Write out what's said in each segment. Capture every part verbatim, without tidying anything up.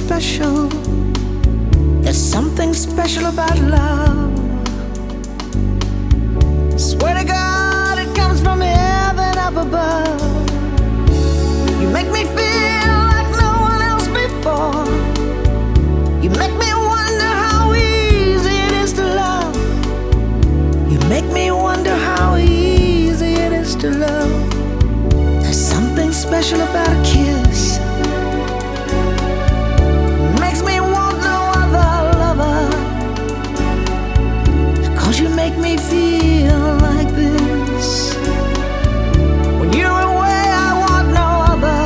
special. There's something special about love. Swear to God, it comes from heaven up above. You make me feel like no one else before. You make me wonder how easy it is to love. You make me wonder how easy it is to love. There's something special about a kiss. Makes me want no other lover. 'Cause you make me feel like this. When you're away, I want no other.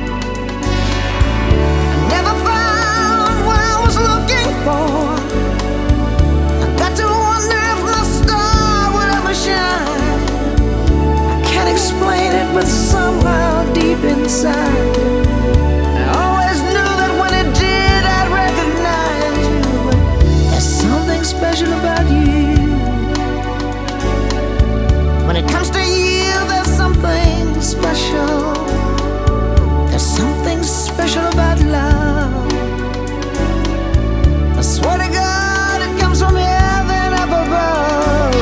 I never found what I was looking for. I got to wonder if the star would ever shine. I can't explain it, but somehow deep inside, I always knew that when it did, I'd recognize you. But there's something special about you. When it comes to you, there's something special. There's something special about love. I swear to God, it comes from heaven up above.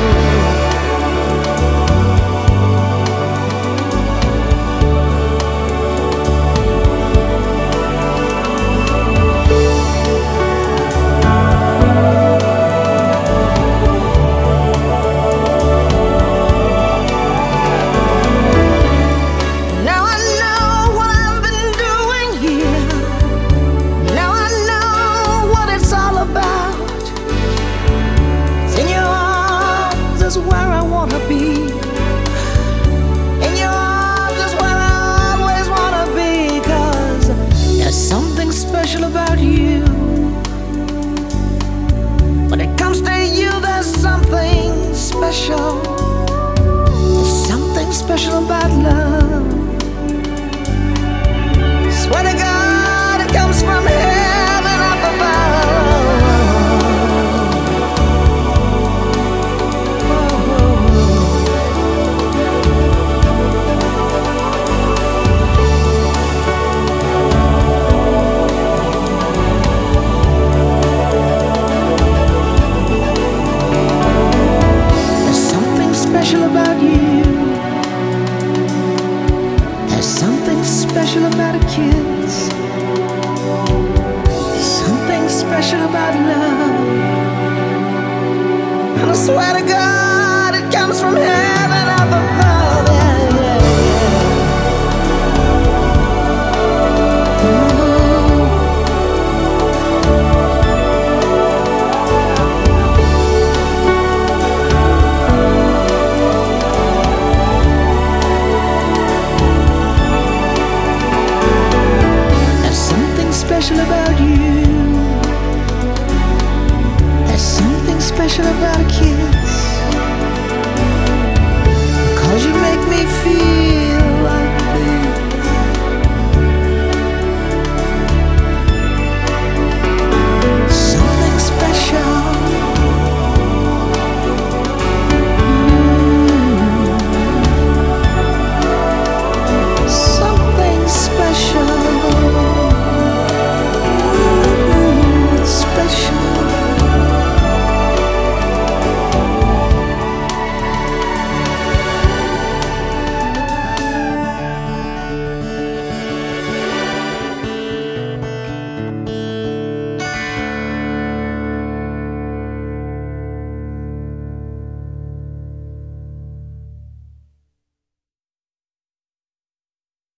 Where I wanna be. In your arms is where I always wanna be. 'Cause there's something special about you. When it comes to you, there's something special. There's something special about love. Swear to God, it comes from heaven up above. Special about you. There's something special about a kiss. Something special about love. And I swear to God, it comes from heaven up above. Yeah, yeah, yeah. Ooh. Special about you. There's something special about a kid.